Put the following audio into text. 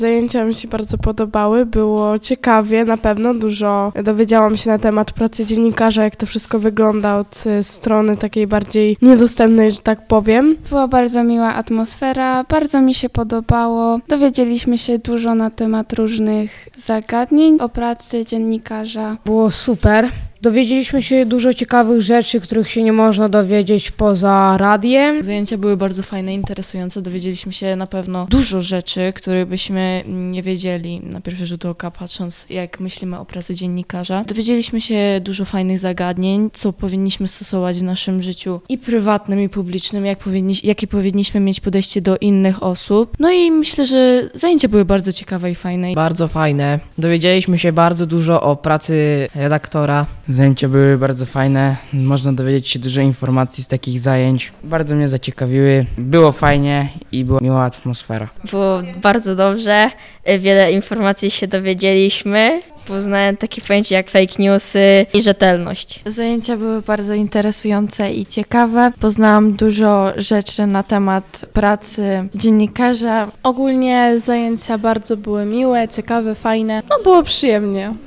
Zajęcia mi się bardzo podobały, było ciekawie, na pewno dużo dowiedziałam się na temat pracy dziennikarza, jak to wszystko wygląda od strony takiej bardziej niedostępnej, że tak powiem. Była bardzo miła atmosfera, bardzo mi się podobało. Dowiedzieliśmy się dużo na temat różnych zagadnień o pracy dziennikarza. Było super. Dowiedzieliśmy się dużo ciekawych rzeczy, których się nie można dowiedzieć poza radiem. Zajęcia były bardzo fajne, interesujące. Dowiedzieliśmy się na pewno dużo rzeczy, których byśmy nie wiedzieli na pierwszy rzut oka, patrząc jak myślimy o pracy dziennikarza. Dowiedzieliśmy się dużo fajnych zagadnień, co powinniśmy stosować w naszym życiu i prywatnym, i publicznym, jakie powinniśmy mieć podejście do innych osób. No i myślę, że zajęcia były bardzo ciekawe i fajne. Bardzo fajne. Dowiedzieliśmy się bardzo dużo o pracy redaktora. Zajęcia były bardzo fajne. Można dowiedzieć się dużo informacji z takich zajęć. Bardzo mnie zaciekawiły. Było fajnie i była miła atmosfera. Było bardzo dobrze, wiele informacji się dowiedzieliśmy. Poznałem takie pojęcie jak fake newsy i rzetelność. Zajęcia były bardzo interesujące i ciekawe. Poznałam dużo rzeczy na temat pracy dziennikarza. Ogólnie zajęcia bardzo były miłe, ciekawe, fajne, było przyjemnie.